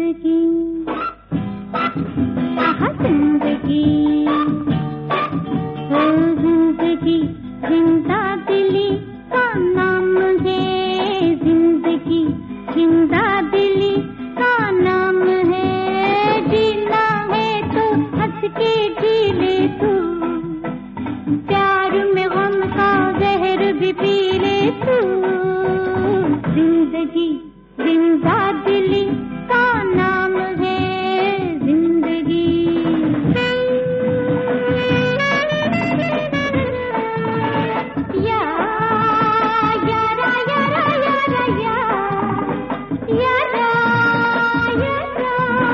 जिंदगी जिंदगी ओ जिंदगी जिंदा दिली का नाम है। जिंदगी जिंदा दिली का नाम है। जीना है तो हंस के जी ले तू, प्यार में गम का जहर भी पी ले तू। जिंदगी जिंदा दिली का नाम है। जिंदगी या यारा यारा यारा यारा यारा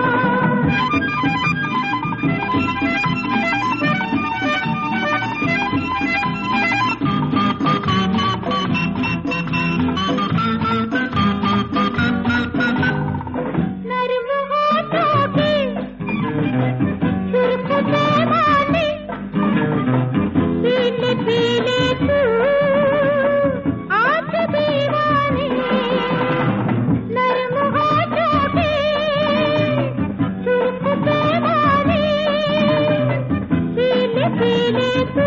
नर्म होठों की सुर्ख पैमाने पीले पीले तू आंख दीवाने। नर्म होठों की सुर्ख पैमाने पीले पीले तू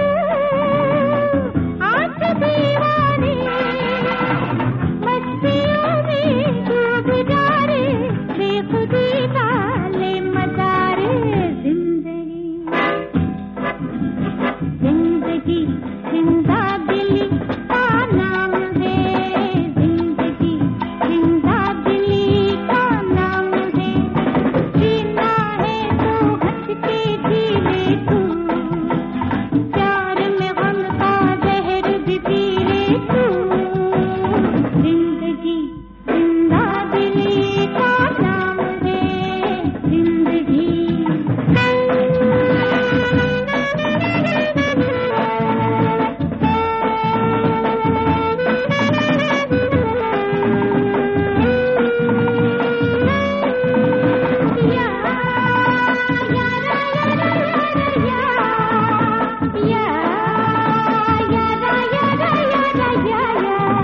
आंख दीवाने। मस्तियों में डूब जा रे बेखुदी वाले मदारे। जिंदगी जिंदगी जिंदा दिली का नाम है। जिंदगी जिंदा दिली का नाम है। जीना है तो हंस के जी ले तू, प्यार में गम का जहर भी पी ले तू। जिंदगी जिंदा दिली का नाम है। जिंदगी या यारा यारा यारा यारा यारा यारा यारा यारा